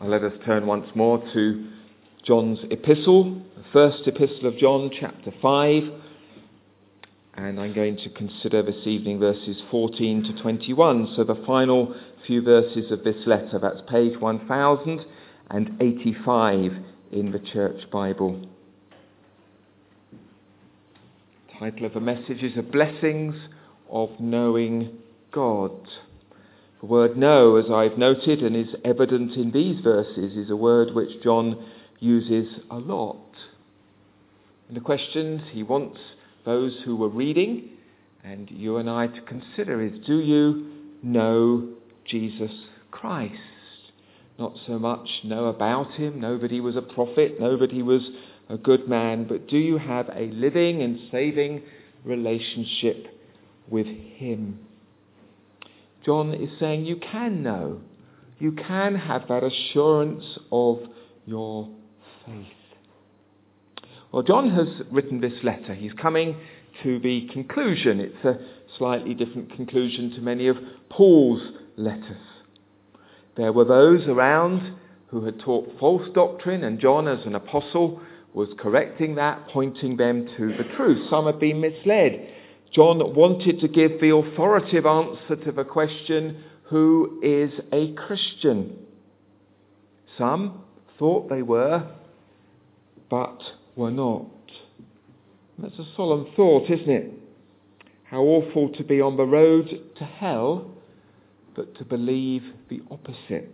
Let us turn once more to John's epistle, the first epistle of John, chapter 5. And I'm going to consider this evening verses 14 to 21. So the final few verses of this letter. That's page 1085 in the Church Bible. The title of the message is The Blessings of Knowing God. The word know, as I've noted and is evident in these verses, is a word which John uses a lot. And the questions he wants those who were reading and you and I to consider is, do you know Jesus Christ? Not so much know about him, know that he was a prophet, know that he was a good man, but do you have a living and saving relationship with him? John is saying you can know. You can have that assurance of your faith. Well, John has written this letter. He's coming to the conclusion. It's a slightly different conclusion to many of Paul's letters. There were those around who had taught false doctrine, and John, as an apostle, was correcting that, pointing them to the truth. Some had been misled. John wanted to give the authoritative answer to the question, who is a Christian? Some thought they were, but were not. That's a solemn thought, isn't it? How awful to be on the road to hell, but to believe the opposite.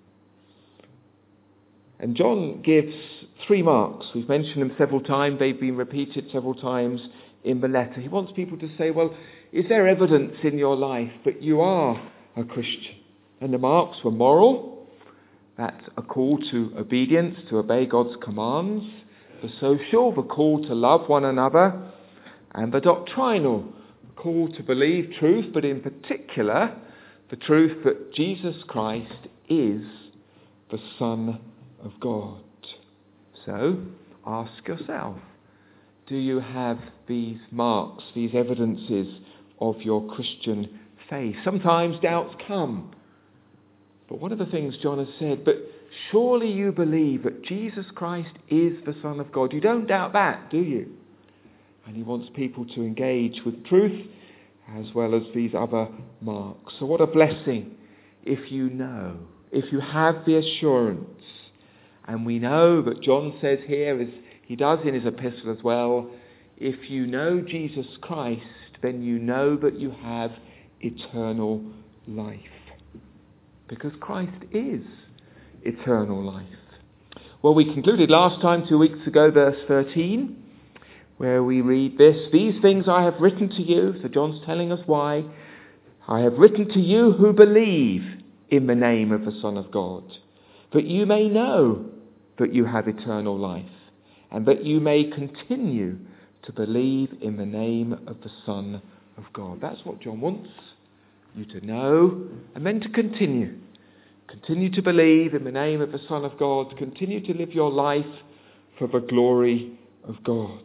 And John gives 3 marks. We've mentioned them several times. They've been repeated several times in the letter. He wants people to say, well, is there evidence in your life that you are a Christian? And the marks were moral. That's a call to obedience, to obey God's commands. The social, the call to love one another. And the doctrinal, the call to believe truth, but in particular, the truth that Jesus Christ is the Son of God. So, ask yourself, do you have these marks, these evidences of your Christian faith? Sometimes doubts come. But one of the things John has said, but surely you believe that Jesus Christ is the Son of God. You don't doubt that, do you? And he wants people to engage with truth as well as these other marks. So what a blessing if you know, if you have the assurance. And we know that John says here, as he does in his epistle as well, if you know Jesus Christ, then you know that you have eternal life. Because Christ is eternal life. Well, we concluded last time, 2 weeks ago, verse 13, where we read this, these things I have written to you, so John's telling us why, I have written to you who believe in the name of the Son of God, that you may know that you have eternal life, and that you may continue to believe in the name of the Son of God. That's what John wants you to know, and then to continue. Continue to believe in the name of the Son of God. Continue to live your life for the glory of God.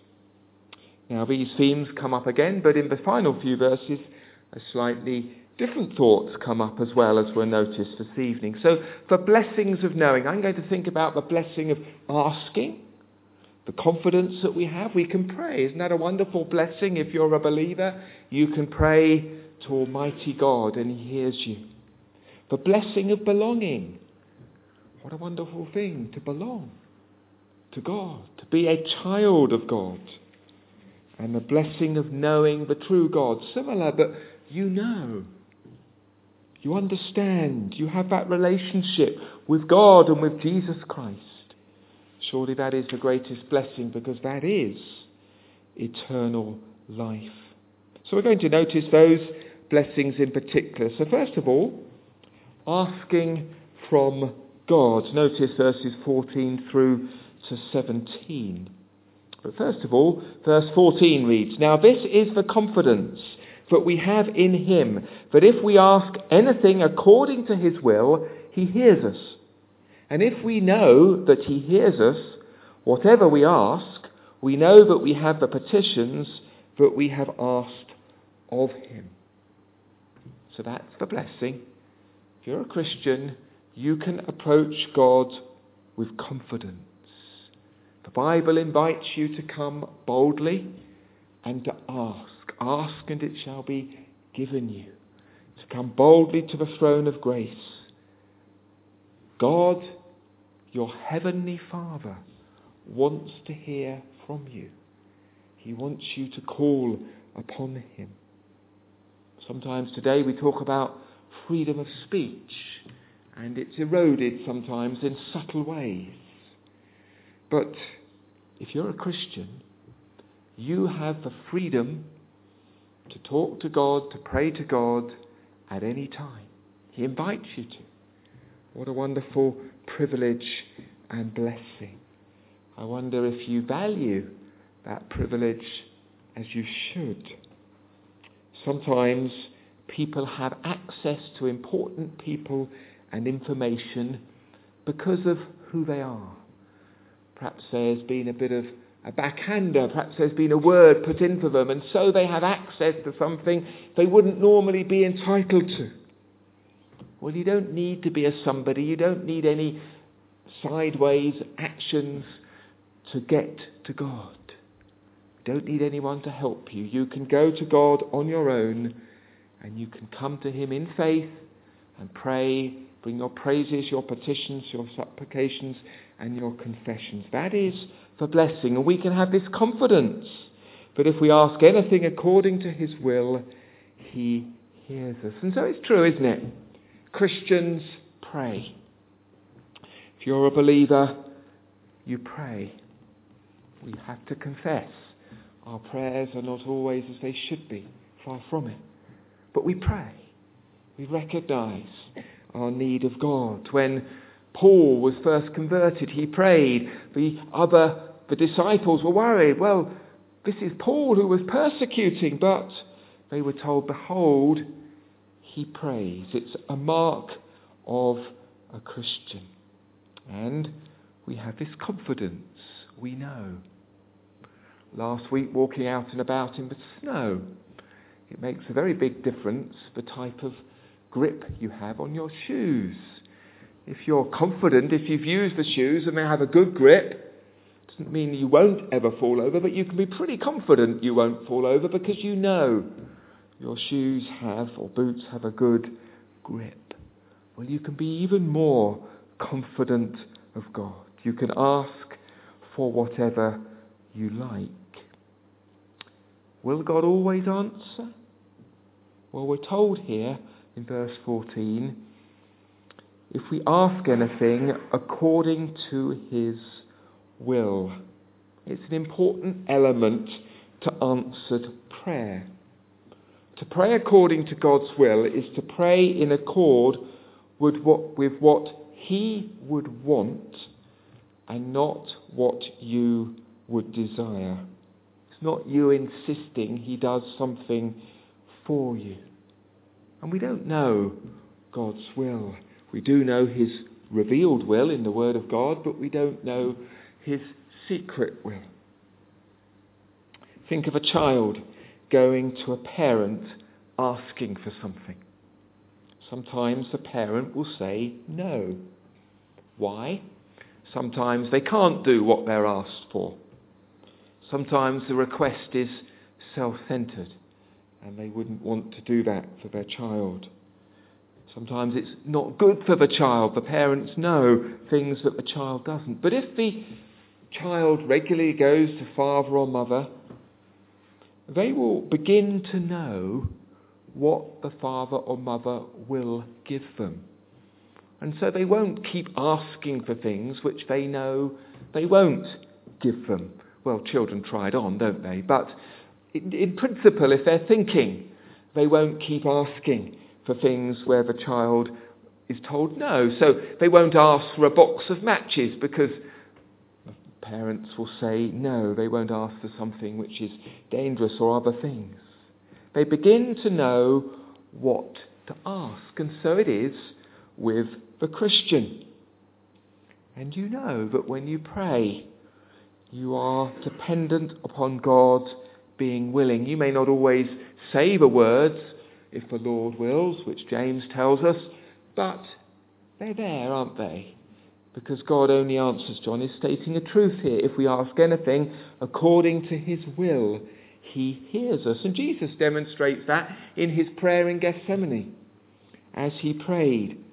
Now these themes come up again, but in the final few verses, a slightly different thoughts come up as well, as we'll notice this evening. So, the blessings of knowing. I'm going to think about the blessing of asking, the confidence that we have. We can pray. Isn't that a wonderful blessing? If you're a believer, you can pray to Almighty God and he hears you. The blessing of belonging. What a wonderful thing to belong to God, to be a child of God. And the blessing of knowing the true God. Similar, but you know. You understand. You have that relationship with God and with Jesus Christ. Surely that is the greatest blessing, because that is eternal life. So we're going to notice those blessings in particular. So first of all, asking from God. Notice verses 14 through to 17. But first of all, verse 14 reads, now this is the confidence that we have in him, that if we ask anything according to his will, he hears us. And if we know that he hears us, whatever we ask, we know that we have the petitions that we have asked of him. So that's the blessing. If you're a Christian, you can approach God with confidence. The Bible invites you to come boldly and to ask. Ask and it shall be given you. To come boldly to the throne of grace. God, your heavenly Father, wants to hear from you. He wants you to call upon him. Sometimes today we talk about freedom of speech, and it's eroded sometimes in subtle ways. But if you're a Christian, you have the freedom to talk to God, to pray to God at any time. He invites you to. What a wonderful privilege and blessing. I wonder if you value that privilege as you should. Sometimes people have access to important people and information because of who they are. Perhaps there's been a bit of a backhander, perhaps there's been a word put in for them, and so they have access to something they wouldn't normally be entitled to. Well, you don't need to be a somebody, you don't need any sideways actions to get to God. You don't need anyone to help you. You can go to God on your own, and you can come to him in faith and pray, bring your praises, your petitions, your supplications, and your confessions. That is the blessing, and we can have this confidence that if we ask anything according to his will, he hears us. And so it's true, isn't it? Christians pray. If you're a believer, you pray. We have to confess. Our prayers are not always as they should be, far from it. But we pray. We recognise our need of God. When Paul was first converted, he prayed. The disciples were worried. Well, this is Paul who was persecuting, but they were told, behold, he prays. It's a mark of a Christian. And we have this confidence. We know. Last week, walking out and about in the snow, it makes a very big difference the type of grip you have on your shoes. If you're confident, if you've used the shoes and they have a good grip, it doesn't mean you won't ever fall over, but you can be pretty confident you won't fall over because you know your shoes have, or boots have, a good grip. Well, you can be even more confident of God. You can ask for whatever you like. Will God always answer? Well, we're told here in verse 14, if we ask anything according to his will. It's an important element to answered prayer. To pray according to God's will is to pray in accord with what he would want and not what you would desire. It's not you insisting he does something for you. And we don't know God's will. We do know his revealed will in the Word of God, but we don't know his secret will. Think of a child going to a parent asking for something. Sometimes the parent will say no. Why? Sometimes they can't do what they're asked for. Sometimes the request is self-centred and they wouldn't want to do that for their child. Sometimes it's not good for the child. The parents know things that the child doesn't. But if the child regularly goes to father or mother, they will begin to know what the father or mother will give them. And so they won't keep asking for things which they know they won't give them. Well, children try it on, don't they? But in principle, if they're thinking, they won't keep asking for things where the child is told no. So they won't ask for a box of matches because parents will say no. They won't ask for something which is dangerous or other things. They begin to know what to ask. And so it is with the Christian. And you know that when you pray, you are dependent upon God being willing. You may not always say the words, if the Lord wills, which James tells us, but They're there, aren't they? Because God only answers. John is stating a truth here. If we ask anything according to his will, he hears us. And Jesus demonstrates that in his prayer in Gethsemane as he prayed.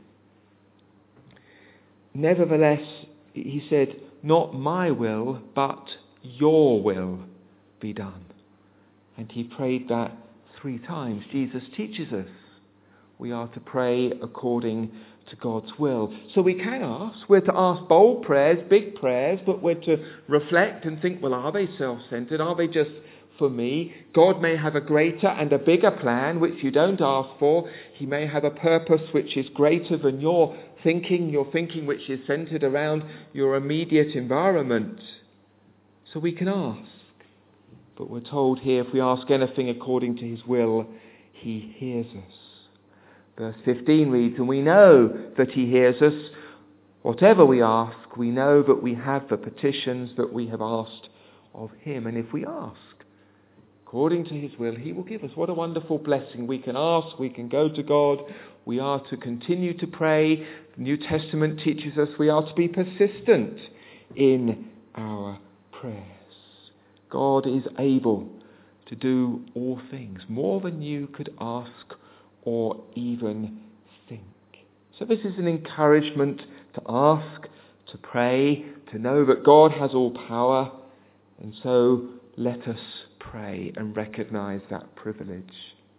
Nevertheless, he said, not my will, but your will be done. And he prayed that 3 times. Jesus teaches us we are to pray according to God's will. So we can ask. We're to ask bold prayers, big prayers, but we're to reflect and think, well, are they self-centered? Are they just for me? God may have a greater and a bigger plan which you don't ask for. He may have a purpose which is greater than your thinking which is centered around your immediate environment. So we can ask. But we're told here, if we ask anything according to his will, he hears us. Verse 15 reads, and we know that he hears us. Whatever we ask, we know that we have the petitions that we have asked of him. And if we ask according to his will, he will give us. What a wonderful blessing. We can ask, we can go to God. We are to continue to pray. The New Testament teaches us we are to be persistent in our prayers. God is able to do all things, more than you could ask or even think. So this is an encouragement to ask, to pray, to know that God has all power, and so let us pray and recognise that privilege.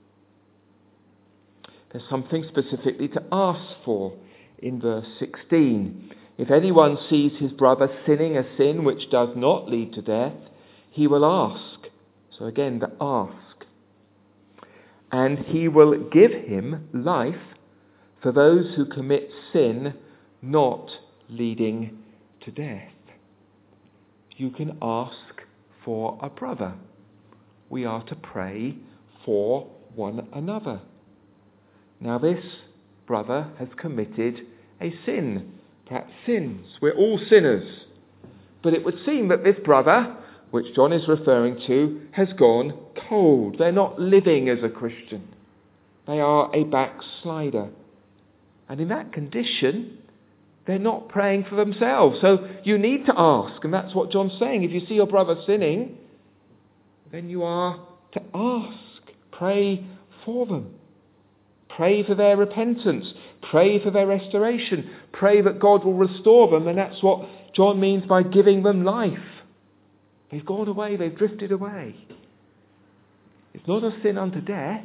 There's something specifically to ask for in verse 16. If anyone sees his brother sinning a sin which does not lead to death, he will ask. So again, the ask. And he will give him life for those who commit sin not leading to death. You can ask for a brother. We are to pray for one another. Now this brother has committed a sin, perhaps sins. We're all sinners. But it would seem that this brother, which John is referring to, has gone cold. They're not living as a Christian. They are a backslider. And in that condition, they're not praying for themselves. So you need to ask, and that's what John's saying. If you see your brother sinning, then you are to ask. Pray for them. Pray for their repentance. Pray for their restoration. Pray that God will restore them, and that's what John means by giving them life. They've gone away, they've drifted away. It's not a sin unto death.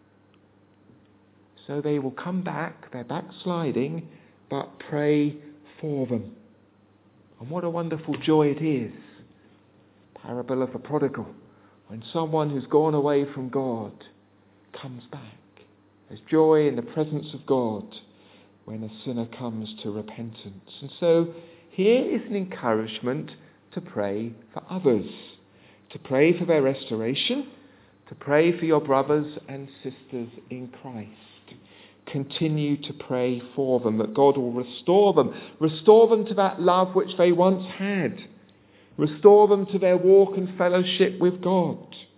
So they will come back, they're backsliding, but pray for them. And what a wonderful joy it is. Parable of the prodigal. When someone who's gone away from God comes back. There's joy in the presence of God when a sinner comes to repentance. And so here is an encouragement to pray for others, to pray for their restoration, to pray for your brothers and sisters in Christ. Continue to pray for them, that God will restore them to that love which they once had, restore them to their walk and fellowship with God.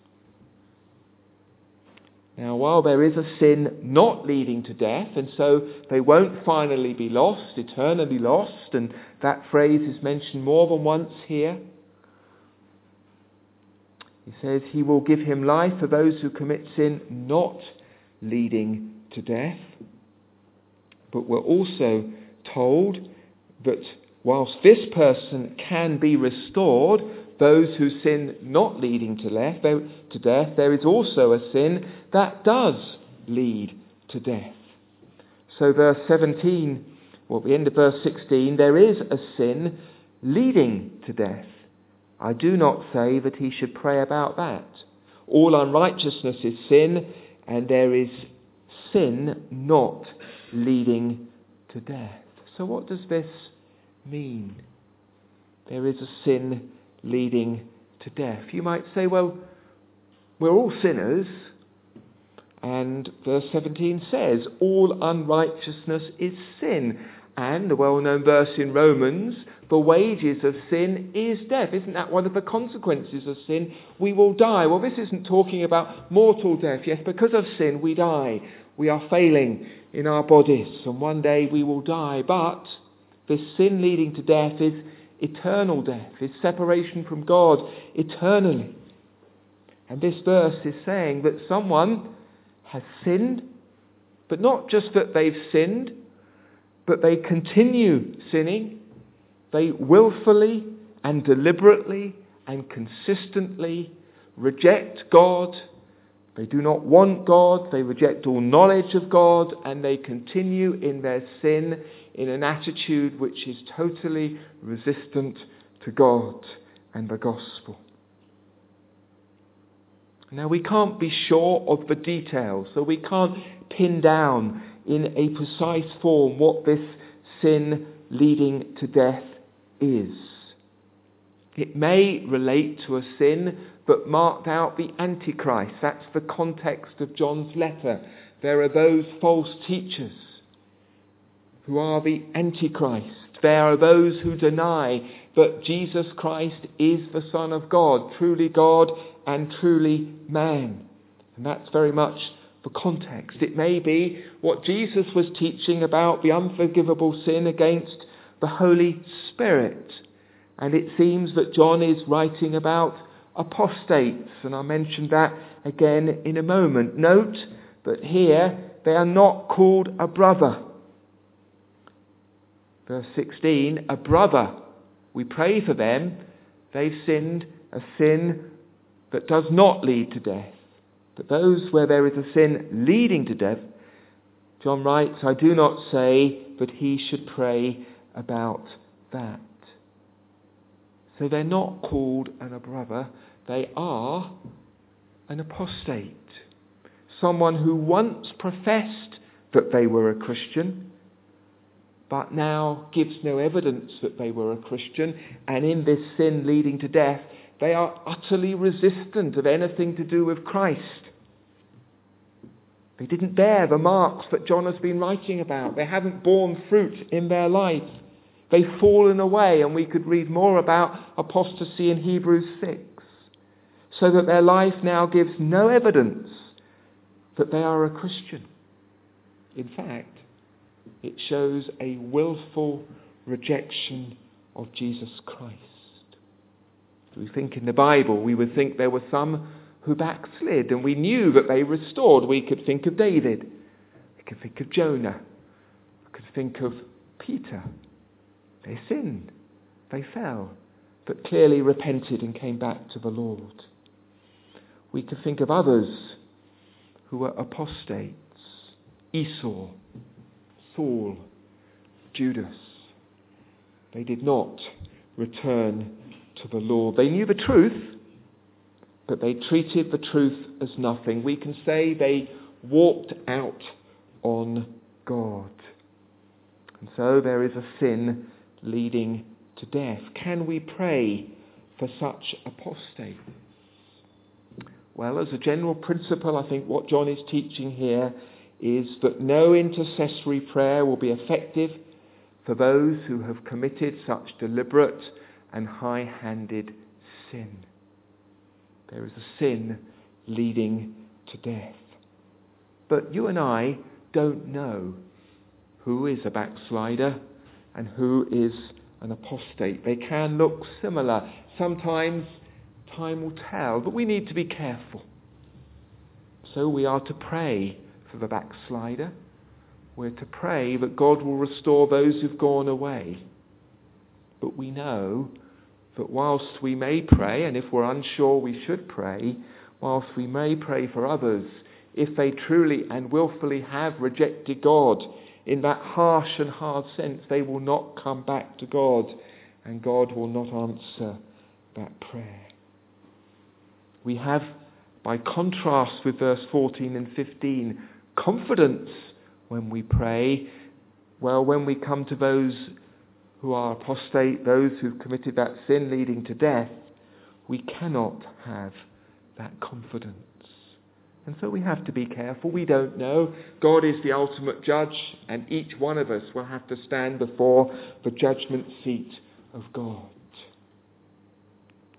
Now, while there is a sin not leading to death, and so they won't finally be lost, eternally lost, and that phrase is mentioned more than once here. He says he will give him life for those who commit sin not leading to death. But we're also told that whilst this person can be restored, those who sin not leading to death, there is also a sin that does lead to death. So verse 17, well, at the end of verse 16, there is a sin leading to death. I do not say that he should pray about that. All unrighteousness is sin, and there is sin not leading to death. So what does this mean? There is a sin leading to death. You might say, well, we're all sinners, and verse 17 says, all unrighteousness is sin. And the well-known verse in Romans, the wages of sin is death. Isn't that one of the consequences of sin? We will die. Well, this isn't talking about mortal death. Yes, because of sin we die. we are failing in our bodies, and one day we will die. But this sin leading to death is eternal death, is separation from God eternally. And this verse is saying that someone has sinned, but not just that they've sinned, but they continue sinning. They willfully and deliberately and consistently reject God. They do not want God. They reject all knowledge of God, and they continue in their sin in an attitude which is totally resistant to God and the gospel. Now, we can't be sure of the details, so we can't pin down in a precise form what this sin leading to death is. It may relate to a sin but marked out the Antichrist. That's the context of John's letter. There are those false teachers who are the Antichrist. There are those who deny that Jesus Christ is the Son of God and truly man. And that's very much the context. It may be what Jesus was teaching about the unforgivable sin against the Holy Spirit. And it seems that John is writing about apostates, and I'll mention that again in a moment. Note that here they are not called a brother. Verse 16, a brother. We pray for them. They've sinned a sin that does not lead to death. But those where there is a sin leading to death, John writes, I do not say that he should pray about that. So they're not called a brother. They are an apostate. Someone who once professed that they were a Christian, but now gives no evidence that they were a Christian, and in this sin leading to death, they are utterly resistant of anything to do with Christ. They didn't bear the marks that John has been writing about. They haven't borne fruit in their life. They've fallen away, and we could read more about apostasy in Hebrews 6, so that their life now gives no evidence that they are a Christian. In fact, it shows a willful rejection of Jesus Christ. If we think in the Bible, we would think there were some who backslid, and we knew that they restored. We could think of David. We could think of Jonah. We could think of Peter. They sinned. They fell, but clearly repented and came back to the Lord. We could think of others who were apostates. Esau, Saul, Judas. They did not return to the Lord. They knew the truth, but they treated the truth as nothing. We can say they walked out on God. And so there is a sin leading to death. Can we pray for such apostates? Well, as a general principle, I think what John is teaching here is that no intercessory prayer will be effective for those who have committed such deliberate and high-handed sin. There is a sin leading to death. But you and I don't know who is a backslider and who is an apostate. They can look similar. Sometimes time will tell, but we need to be careful. So we are to pray for the backslider. We're to pray that God will restore those who've gone away. But we know that whilst we may pray, and if we're unsure we should pray, whilst we may pray for others, if they truly and willfully have rejected God in that harsh and hard sense, they will not come back to God, and God will not answer that prayer. We have, by contrast with verse 14 and 15, confidence when we pray. Well, when we come to those who are apostate, those who've committed that sin leading to death, we cannot have that confidence. And so we have to be careful. We don't know. God is the ultimate judge, and each one of us will have to stand before the judgment seat of God.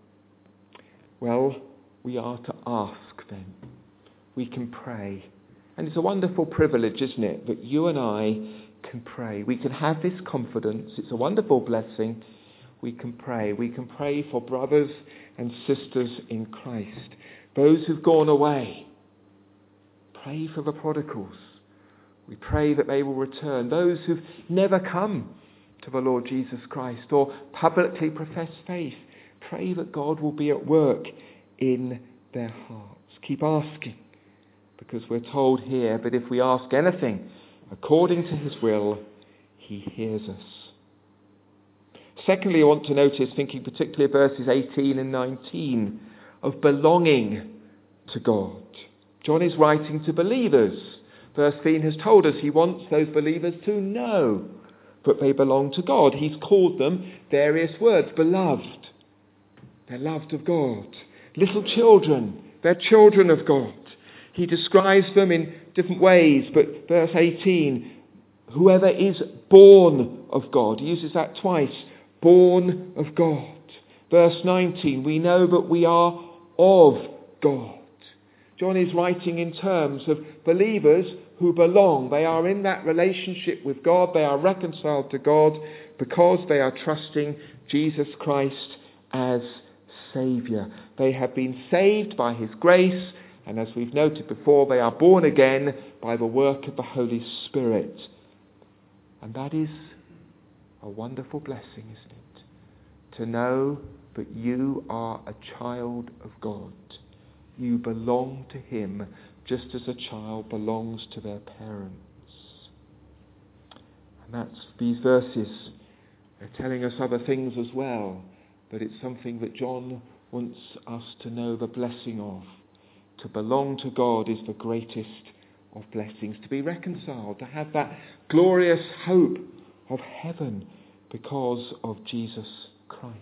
Well, we are to ask then. We can pray. And it's a wonderful privilege, isn't it, that you and I can pray. We can have this confidence. It's a wonderful blessing. We can pray. We can pray for brothers and sisters in Christ, those who've gone away. Pray for the prodigals. We pray that they will return. Those who've never come to the Lord Jesus Christ or publicly profess faith, pray that God will be at work in their hearts. Keep asking, because we're told here that if we ask anything according to his will, he hears us. Secondly, I want to notice, thinking particularly of verses 18 and 19, of belonging to God. John is writing to believers. Verse 13 has told us he wants those believers to know that they belong to God. He's called them various words. Beloved, they're loved of God. Little children, they're children of God. He describes them in different ways, but verse 18, whoever is born of God, he uses that twice, born of God. Verse 19, we know that we are of God. John is writing in terms of believers who belong. They are in that relationship with God. They are reconciled to God because they are trusting Jesus Christ as Saviour. They have been saved by his grace, and as we've noted before, they are born again by the work of the Holy Spirit. And that is a wonderful blessing, isn't it? To know that you are a child of God. You belong to him just as a child belongs to their parents. And that's these verses. They're telling us other things as well, but it's something that John wants us to know the blessing of. To belong to God is the greatest of blessings. To be reconciled, to have that glorious hope of heaven because of Jesus Christ.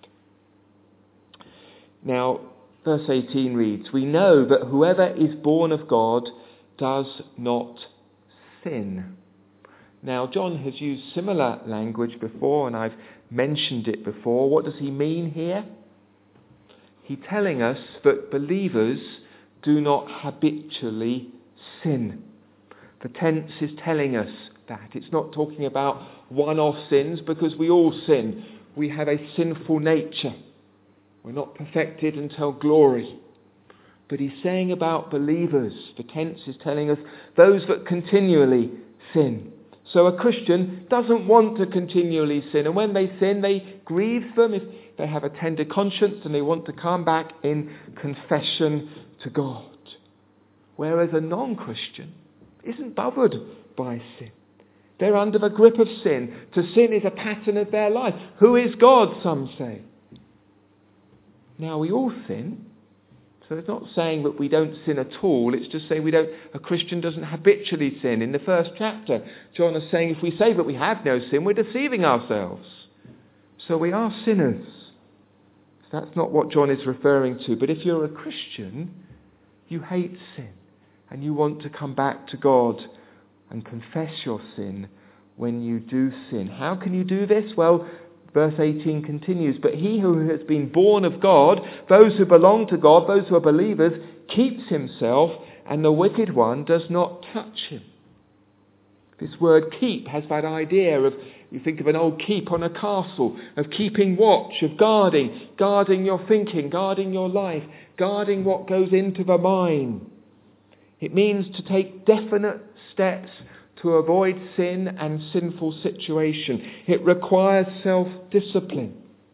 Now, verse 18 reads, we know that whoever is born of God does not sin. Now, John has used similar language before, and I've mentioned it before. What does he mean here? He's telling us that believers do not habitually sin. The tense is telling us that. It's not talking about one-off sins, because we all sin. We have a sinful nature. We're not perfected until glory. But he's saying about believers, the tense is telling us, those that continually sin. So a Christian doesn't want to continually sin. And when they sin, they grieve them if they have a tender conscience and they want to come back in confession to God. Whereas a non-Christian isn't bothered by sin. They're under the grip of sin. To sin is a pattern of their life. Who is God, some say? Now, we all sin, so it's not saying that we don't sin at all. It's just saying a Christian doesn't habitually sin. In the first chapter, John is saying if we say that we have no sin, we're deceiving ourselves. So we are sinners. So that's not what John is referring to. But if you're a Christian, you hate sin, and you want to come back to God and confess your sin when you do sin. How can you do this? Well, verse 18 continues, but he who has been born of God, those who belong to God, those who are believers, keeps himself, and the wicked one does not touch him. This word keep has that idea of, you think of an old keep on a castle, of keeping watch, of guarding your thinking, guarding your life, guarding what goes into the mind. It means to take definite steps to avoid sin and sinful situation. It requires self-discipline.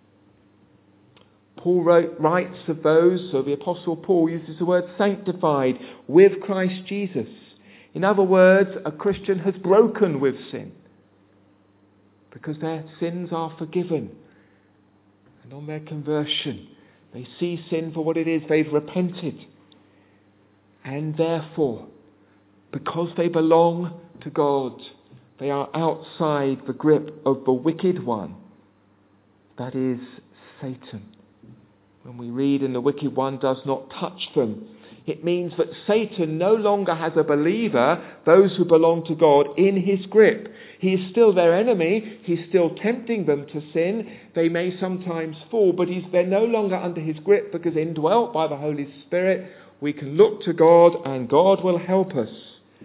Paul writes of those, so the Apostle Paul uses the word sanctified with Christ Jesus. In other words, a Christian has broken with sin because their sins are forgiven. And on their conversion, they see sin for what it is. They've repented. And therefore, because they belong to God, they are outside the grip of the wicked one. That is Satan. When we read, and the wicked one does not touch them, it means that Satan no longer has a believer, those who belong to God, in his grip. He is still their enemy. He's still tempting them to sin. They may sometimes fall, but they're no longer under his grip, because indwelt by the Holy Spirit, we can look to God and God will help us.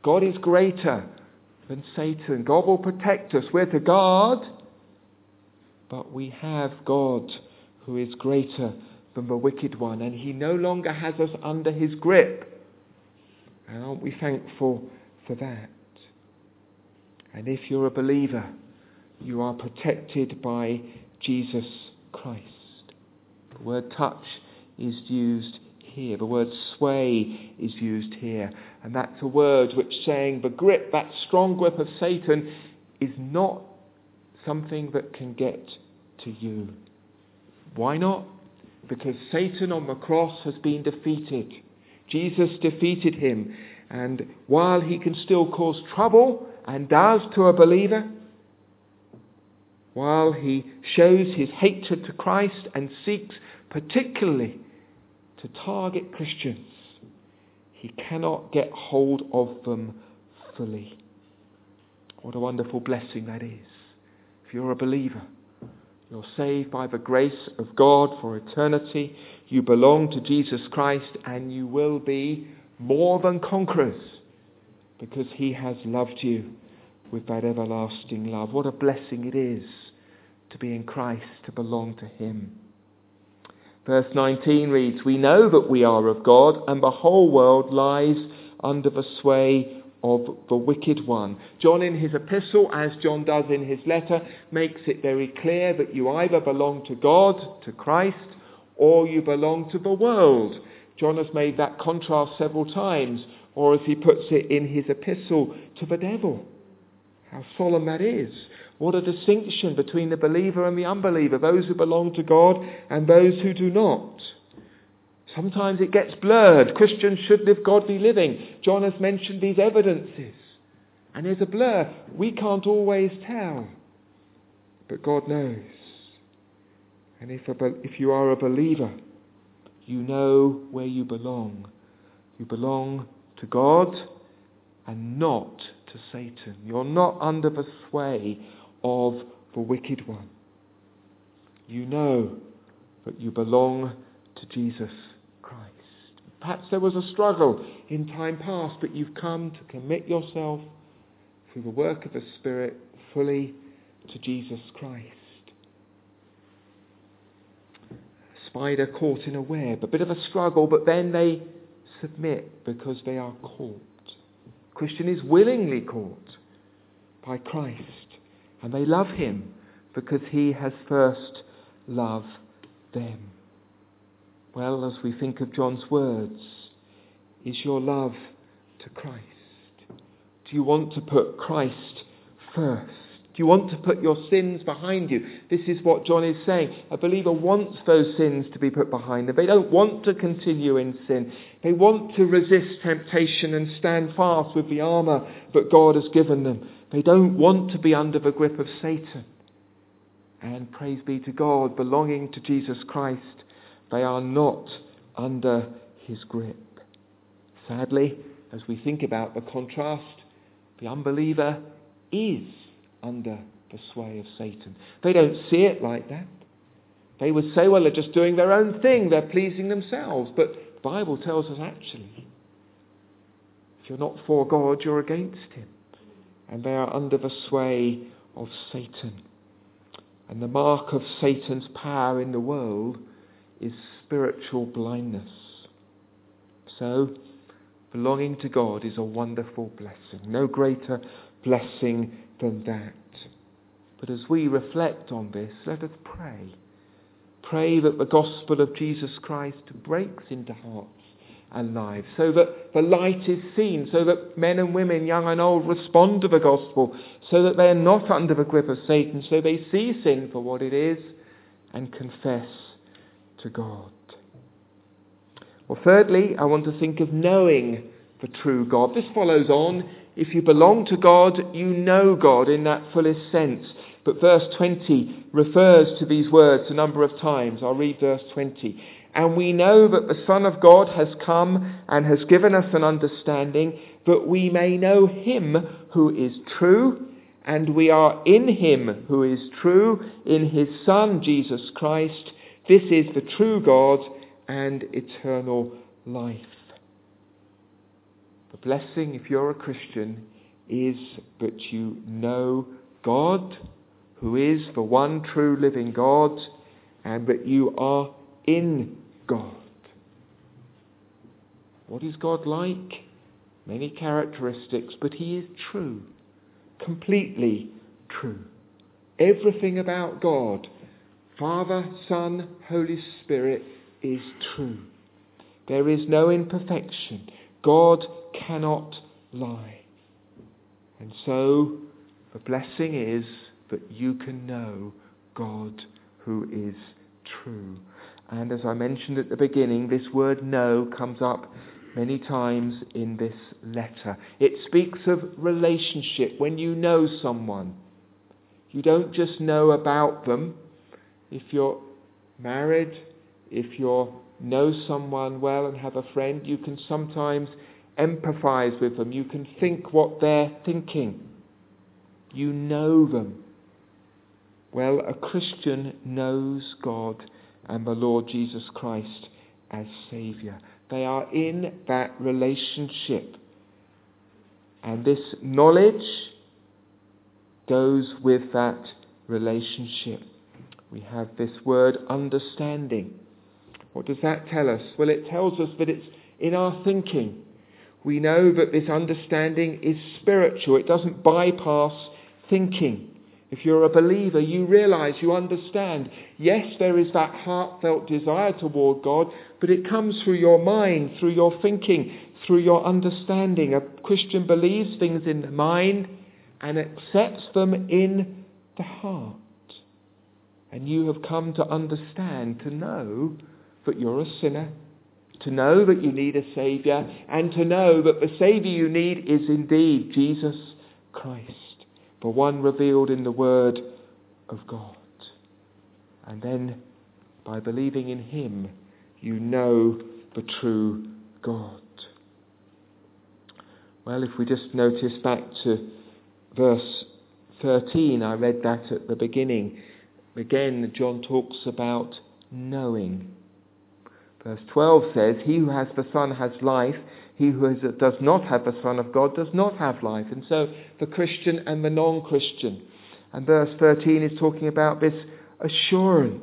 God is greater than Satan. God will protect us. We're to guard, but we have God who is greater than the wicked one, and he no longer has us under his grip. And aren't we thankful for that? And if you're a believer, you are protected by Jesus Christ. The word touch is used here. The word sway is used here. And that's a word which saying the grip, that strong grip of Satan, is not something that can get to you. Why not? Because Satan on the cross has been defeated. Jesus defeated him. And while he can still cause trouble, and does to a believer, while he shows his hatred to Christ and seeks particularly to target Christians, he cannot get hold of them fully. What a wonderful blessing that is. If you're a believer, you're saved by the grace of God for eternity. You belong to Jesus Christ, and you will be more than conquerors because he has loved you with that everlasting love. What a blessing it is to be in Christ, to belong to him. Verse 19 reads, "We know that we are of God, and the whole world lies under the sway of the wicked one." John in his epistle, as John does in his letter, makes it very clear that you either belong to God, to Christ, or you belong to the world. John has made that contrast several times, or as he puts it in his epistle, to the devil. How solemn that is. What a distinction between the believer and the unbeliever, those who belong to God and those who do not. Sometimes it gets blurred. Christians should live godly living. John has mentioned these evidences. And there's a blur. We can't always tell. But God knows. And if you are a believer, you know where you belong. You belong to God and not to Satan. You're not under the sway of the wicked one. You know that you belong to Jesus Christ. Perhaps there was a struggle in time past, but you've come to commit yourself through the work of the Spirit fully to Jesus Christ. A spider caught in a web, a bit of a struggle, but then they submit because they are caught. Christian is willingly caught by Christ, and they love him because he has first loved them. Well, as we think of John's words, is your love to Christ? Do you want to put Christ first? Do you want to put your sins behind you? This is what John is saying. A believer wants those sins to be put behind them. They don't want to continue in sin. They want to resist temptation and stand fast with the armour that God has given them. They don't want to be under the grip of Satan. And praise be to God, belonging to Jesus Christ, they are not under his grip. Sadly, as we think about the contrast, the unbeliever is under the sway of Satan. They don't see it like that. They would say, well, they're just doing their own thing. They're pleasing themselves. But the Bible tells us actually, if you're not for God, you're against him. And they are under the sway of Satan. And the mark of Satan's power in the world is spiritual blindness. So, belonging to God is a wonderful blessing. No greater blessing than that. But as we reflect on this, let us pray. Pray that the gospel of Jesus Christ breaks into hearts and lives, so that the light is seen, so that men and women, young and old, respond to the gospel, so that they are not under the grip of Satan, so they see sin for what it is and confess to God. Well, thirdly, I want to think of knowing the true God. This follows on. If you belong to God, you know God in that fullest sense. But verse 20 refers to these words a number of times. I'll read verse 20. "And we know that the Son of God has come and has given us an understanding, that we may know him who is true, and we are in him who is true, in his Son, Jesus Christ. This is the true God and eternal life." The blessing, if you're a Christian, is that you know God, who is the one true living God, and that you are in God. What is God like? Many characteristics, but he is true, completely true. Everything about God, Father, Son, Holy Spirit, is true. There is no imperfection. God cannot lie. And so the blessing is that you can know God who is true. And as I mentioned at the beginning, this word know comes up many times in this letter. It speaks of relationship. When you know someone, you don't just know about them. If you're married, if you know someone well and have a friend, you can sometimes empathise with them. You can think what they're thinking. You know them. Well, a Christian knows God and the Lord Jesus Christ as Saviour. They are in that relationship. And this knowledge goes with that relationship. We have this word understanding. What does that tell us? Well, it tells us that it's in our thinking. We know that this understanding is spiritual. It doesn't bypass thinking. If you're a believer, you realise, you understand. Yes, there is that heartfelt desire toward God, but it comes through your mind, through your thinking, through your understanding. A Christian believes things in the mind and accepts them in the heart. And you have come to understand, to know that you're a sinner, to know that you need a Saviour, and to know that the Saviour you need is indeed Jesus Christ, the one revealed in the Word of God. And then, by believing in him, you know the true God. Well, if we just notice back to verse 13, I read that at the beginning. Again, John talks about knowing. Verse 12 says, he who has the Son has life. He who does not have the Son of God does not have life. And so the Christian and the non-Christian. And verse 13 is talking about this assurance.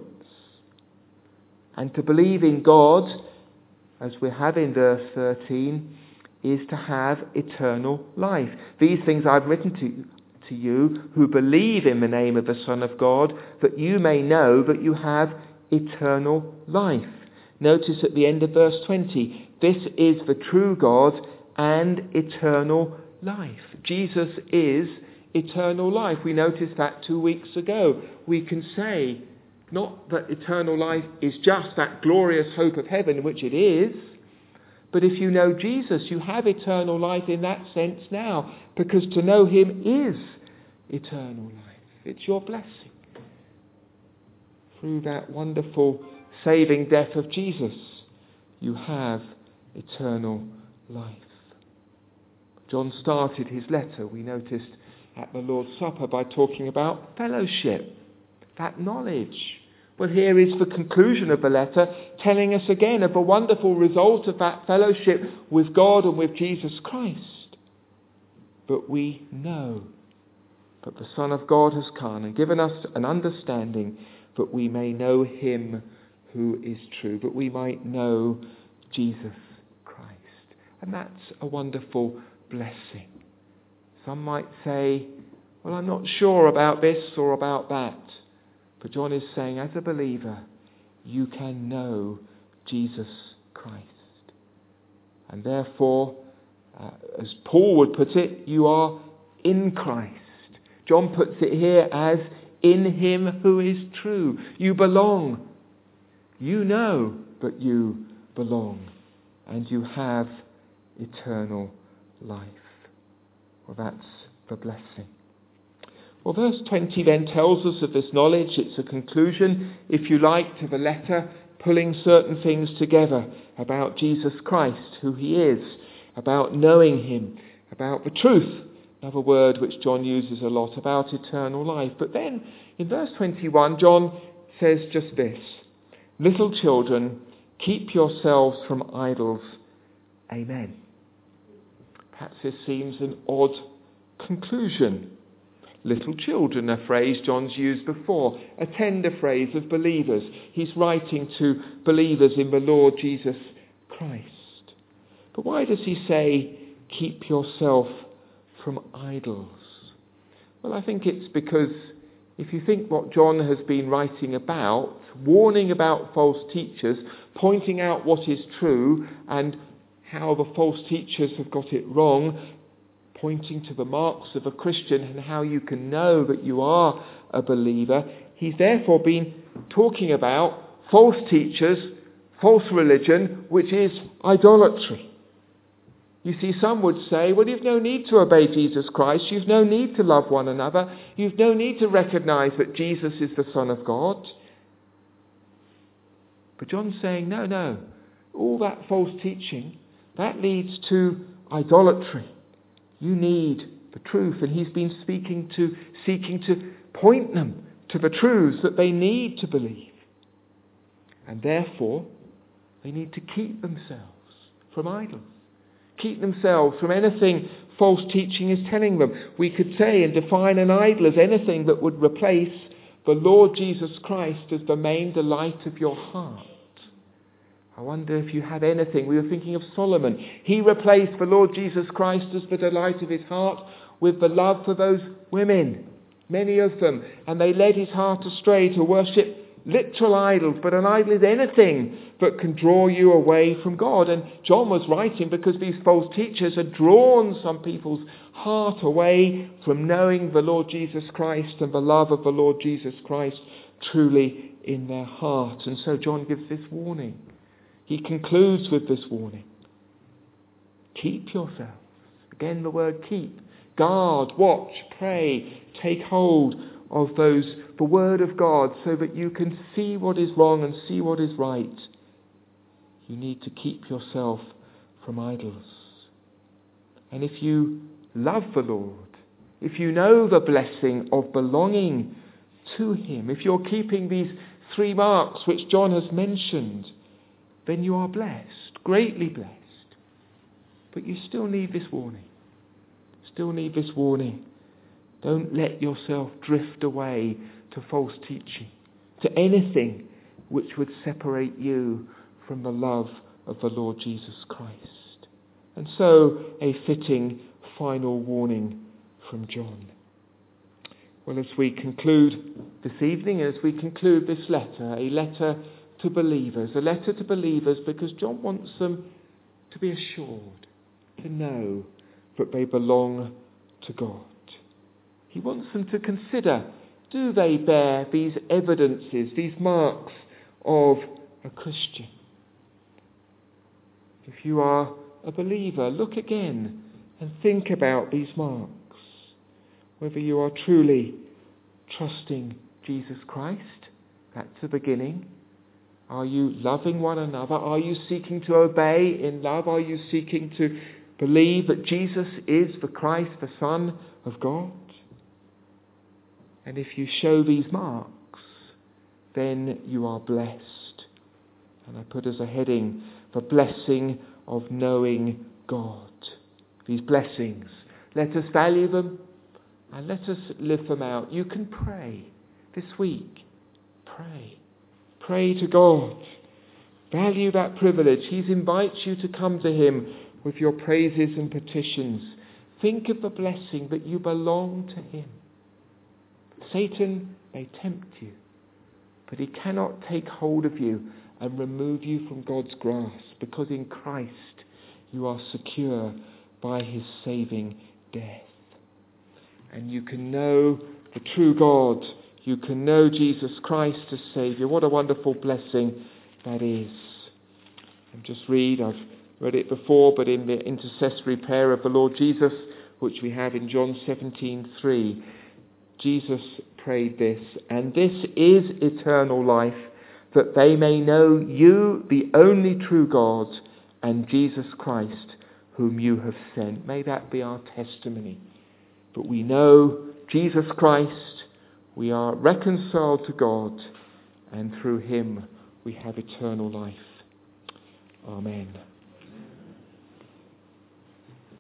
And to believe in God, as we have in verse 13, is to have eternal life. These things I've written to you who believe in the name of the Son of God, that you may know that you have eternal life. Notice at the end of verse 20, this is the true God and eternal life. Jesus is eternal life. We noticed that 2 weeks ago. We can say, not that eternal life is just that glorious hope of heaven, which it is, but if you know Jesus, you have eternal life in that sense now, because to know him is eternal life. It's your blessing. Through that wonderful saving death of Jesus, you have eternal life. John started his letter, we noticed, at the Lord's Supper by talking about fellowship, that knowledge. Well, here is the conclusion of the letter, telling us again of the wonderful result of that fellowship with God and with Jesus Christ. But we know that the Son of God has come and given us an understanding that we may know him who is true, that we might know Jesus Christ. And that's a wonderful blessing. Some might say, well, I'm not sure about this or about that. But John is saying, as a believer, you can know Jesus Christ. And therefore, as Paul would put it, you are in Christ. John puts it here as in him who is true. You belong. You know that you belong. And you have eternal life. Well, that's the blessing. Well, verse 20 then tells us of this knowledge. It's a conclusion, if you like, to the letter, pulling certain things together about Jesus Christ, who he is, about knowing him, about the truth, another word which John uses a lot, about eternal life. But then, in verse 21, John says just this, little children, keep yourselves from idols. Amen. Perhaps this seems an odd conclusion. Little children, a phrase John's used before, a tender phrase of believers. He's writing to believers in the Lord Jesus Christ. But why does he say, keep yourself from idols? Well, I think it's because if you think what John has been writing about, warning about false teachers, pointing out what is true and how the false teachers have got it wrong, pointing to the marks of a Christian and how you can know that you are a believer, he's therefore been talking about false teachers, false religion, which is idolatry. You see, some would say, well, you've no need to obey Jesus Christ. You've no need to love one another. You've no need to recognize that Jesus is the Son of God. But John's saying, no. All that false teaching, that leads to idolatry. You need the truth. And he's been seeking to point them to the truths that they need to believe. And therefore, they need to keep themselves from idols. Keep themselves from anything false teaching is telling them. We could say and define an idol as anything that would replace the Lord Jesus Christ as the main delight of your heart. I wonder if you had anything. We were thinking of Solomon. He replaced the Lord Jesus Christ as the delight of his heart with the love for those women, many of them. And they led his heart astray to worship literal idols, but an idol is anything that can draw you away from God. And John was writing because these false teachers had drawn some people's heart away from knowing the Lord Jesus Christ and the love of the Lord Jesus Christ truly in their heart. And so John gives this warning. He concludes with this warning. Keep yourselves. Again, the word keep. Guard, watch, pray, take hold of the word of God, so that you can see what is wrong and see what is right. You need to keep yourself from idols. And if you love the Lord, if you know the blessing of belonging to him, if you're keeping these 3 marks which John has mentioned, then you are blessed, greatly blessed. But you still need this warning. Don't let yourself drift away to false teaching, to anything which would separate you from the love of the Lord Jesus Christ. And so, a fitting final warning from John. Well, as we conclude this evening, as we conclude this letter, a letter to believers because John wants them to be assured, to know that they belong to God. He wants them to consider, do they bear these evidences, these marks of a Christian? If you are a believer, look again and think about these marks. Whether you are truly trusting Jesus Christ, that's the beginning. Are you loving one another? Are you seeking to obey in love? Are you seeking to believe that Jesus is the Christ, the Son of God? And if you show these marks, then you are blessed. And I put as a heading, the blessing of knowing God. These blessings, let us value them and let us live them out. You can pray this week. Pray to God. Value that privilege. He invites you to come to him with your praises and petitions. Think of the blessing that you belong to him. Satan may tempt you, but he cannot take hold of you and remove you from God's grasp, because in Christ you are secure by his saving death. And you can know the true God. You can know Jesus Christ as Saviour. What a wonderful blessing that is. And just read, I've read it before, but in the intercessory prayer of the Lord Jesus, which we have in John 17:3, Jesus prayed this, and this is eternal life, that they may know you, the only true God, and Jesus Christ, whom you have sent. May that be our testimony. But we know Jesus Christ, we are reconciled to God, and through him we have eternal life. Amen.